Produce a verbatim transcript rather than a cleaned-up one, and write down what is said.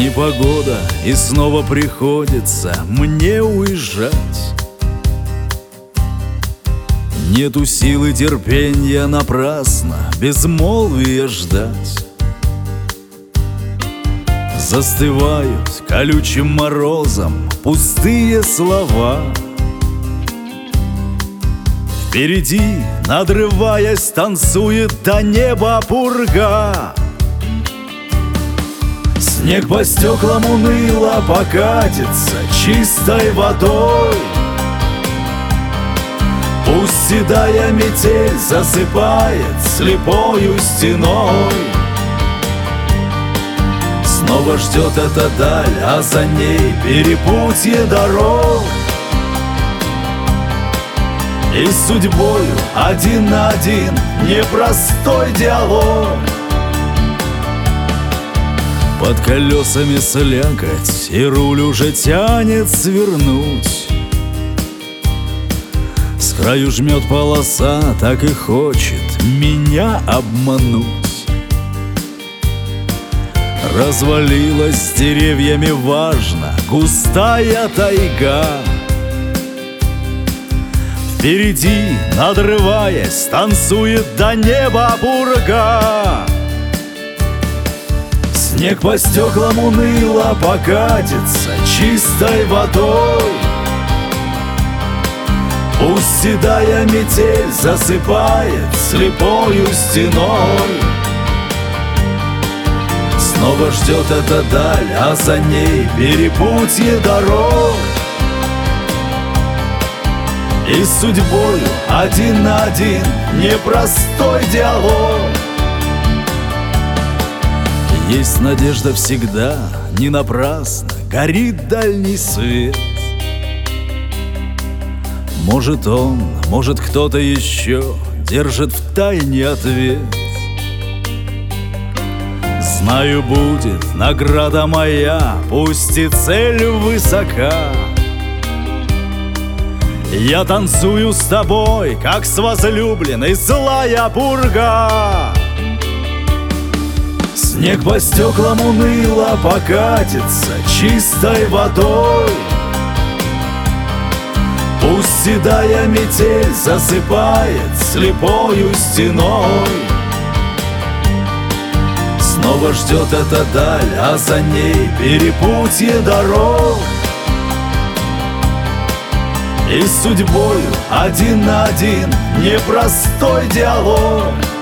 Непогода, и снова приходится мне уезжать. Нету силы терпения напрасно безмолвия ждать. Застывают колючим морозом пустые слова. Впереди, надрываясь, танцует до неба пурга. Снег по стеклам уныло покатится чистой водой. Пусть седая метель засыпает слепою стеной. Снова ждет эта даль, а за ней перепутье дорог. И с судьбою один на один непростой диалог. Под колесами слякоть, и руль уже тянет свернуть. С краю жмет полоса, так и хочет меня обмануть. Развалилась с деревьями важно густая тайга. Впереди, надрываясь, танцует до неба пурга. Снег по стеклам уныло покатится чистой водой. Пусть седая метель засыпает слепою стеной. Снова ждет эта даль, а за ней перепутье дорог. И с судьбою один на один непростой диалог. Есть надежда всегда, не напрасно горит дальний свет. Может он, может кто-то еще держит в тайне ответ. Знаю, будет награда моя, пусть и цель высока. Я танцую с тобой, как с возлюбленной злая пурга. Снег по стеклам уныло покатится чистой водой. Пусть седая метель засыпает слепою стеной. Снова ждет эта даль, а за ней перепутье дорог. И с судьбою один на один непростой диалог.